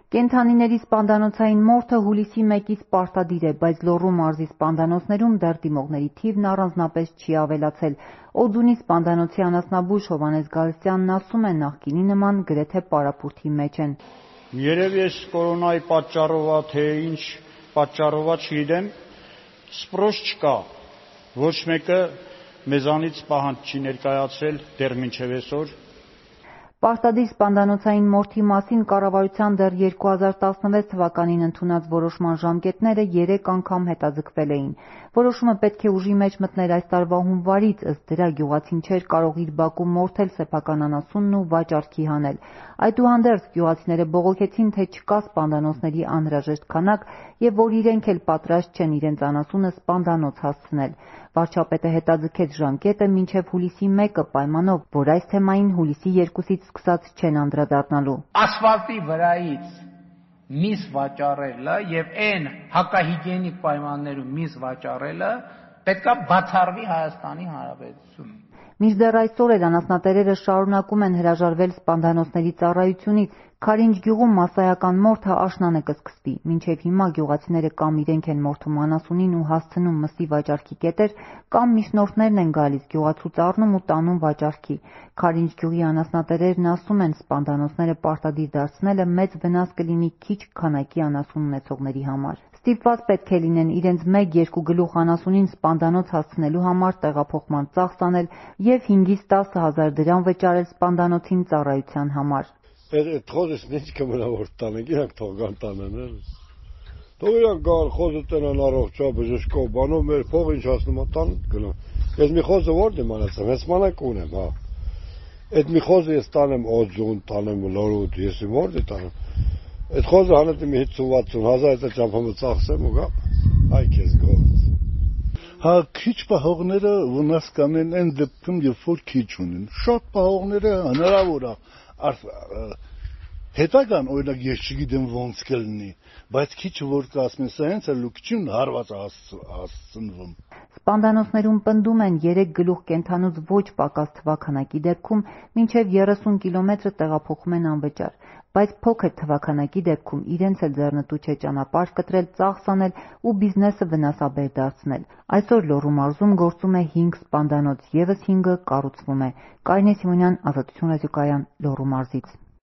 Կենդանիների սպանդանոցային մորթը հուլիսի 1-ից պարտադիր է, բայց Լոռու մարզի սպանդանոցներում դեռ դիմողների թիվն առանձնապես չի ավելացել։ Օձունի սպանդանոցի անասնաբույժ Հովհաննես Գալստյանն ասում է, նախկինի նման գրեթե պարապուրդի մեջ են։ Երևի այս կորոնայի պատճառով թե ինչ պատճառով չգիտեմ, սպրոս չկա։ Ոչ մեկը մեզանից պահանջ չի ներկայացրել դեռ մինչև այսօր։ Պարտադիր սպանդանոցային մորթի մասին կառավարության դեռ 2016 թվականին ընդունած որոշման ժամկետները 3 անգամ հետաձգվել էին։ Որոշումը պետք է ուժի մեջ մտներ այս տարվա հունվարից, ըստ դրա գյուղացին չէր կարող իր բակում մորթել սեփական անասունն ու վաճառքի հանել։ Այդուհանդերձ գյուղացիները բողոքեցին, թե չկա սպանդանոցների անհրաժեշտ քանակ եւ որ իրենք էլ պատրաստ չեն իրենց անասունը սպանդանոց հասցնել։ Վարչապետը հետաձգեց ժամկետը մինչև հուլիսի 1-ը պայմանով, որ այս թեմային հուլիսի 2-ից սկսած չեն անդրադառնալու։ Ասֆալտի վրայից միս վաճառելը եւ այն հակահիգիենիկ պայմաններում միս վաճառելը պետքա բացառվի Հայաստանի Հանրապետությունում։ Մինչդեռ այսօր էլ անասնատերերը շարունակում են հրաժարվել սպանդանոցների ծառայությունից։ Քարինջ գյուղում մասսայական մորթը աշնանը կսկսվի։ Մինչև հիմա գյուղացիները կամ իրենք են մորթում անասունին ու հասցնում մսի վաճառքի կետեր, կամ միջնորդներն են գալիս գյուղացուց առնում ու տանում վաճառքի։ Քարինջ գյուղի անասնատերերն ասում են, սպանդանոցները պարտադիր դարձնելը մեծ վնաս կլինի քիչ քանակի անասուն ունեցողների համար։ Ստիպված պետք է լինեն իրենց 1-2 գլուխ անասունին սպանդանոց հասցնելու համար տեղափոխման ծախս անել եւ 5-ից 10 հազար դրամ վճարել սպանդանոցին ծառայության համար։ Այդ խոզս ինչ կմնա որ տանենք, իրանք թողան տանեն։ Թող իրանք գալ խոզը տնան առողջա բժշկով բանով մեր փող ինչ հասնում է տան գնա։ Ես մի խոզը որտե մանացեմ, ես մանակ ունեմ, հա։ Այդ մի խոզը ես տանեմ Օձուն, տանեմ Լոռու, ես որտե տանեմ։ Այդ խոզը հանել եմ 50-60 հազար, այդ ճամփամը ծախսեմ ու գա։ Այ քեզ գործ։ Հա քիչ պահողները վնաս կանեն այն դեպքում, երբ որ քիչ ունեն։ Շատ պահողները հնարավոր է հետագան օրինակ ես չգիտեմ ոնց կլինի, բայց քիչը որ կասեն, սա հենց է լուկչին հարված հասցնվում։ Սպանդանոցներում պնդում են 3 գլուխ կենդանուց ոչ պակաս թվաքանակի դեպքում մինչև 30 կիլոմետրը տեղափոխում են անվճար, բայց փոքր թվաքանակի դեպքում իրենց էլ ձեռնտու չէ ճանապարհ կտրել, ծախս անել ու բիզնեսը վնասաբեր դարձնել։ Այսօր Լոռու մարզում գործում է 5 սպանդանոց, եւս 5-ը կառուցվում է։ Կարինե Սիմոնյան, Ազատություն ռադիոկայան, Լոռու մարզից։